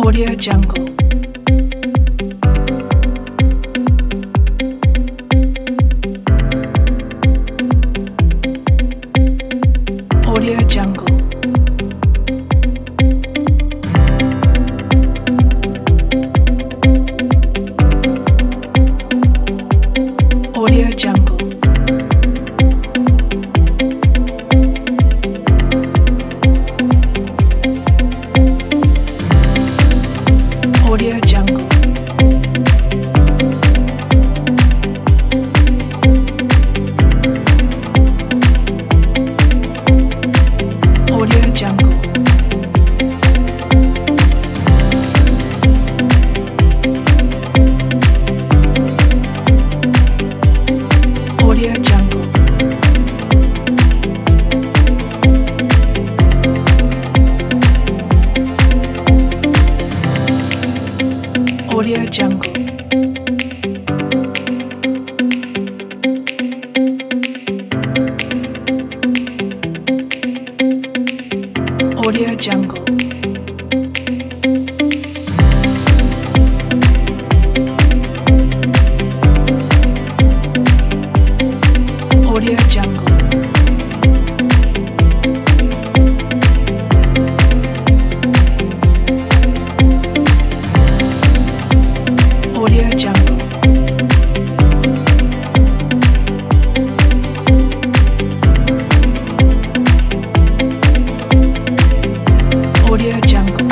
Audio Jungle. Audio Jungle. Audio Jungle. Audio Jungle. Audio Jungle. Audio Jungle. Audio Jungle. Audio Jungle. Audio Jungle. Audio Jungle. Audio Jungle.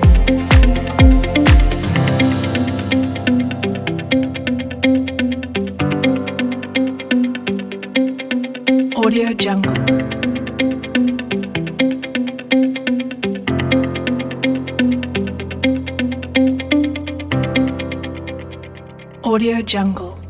Audio Jungle. Audio Jungle.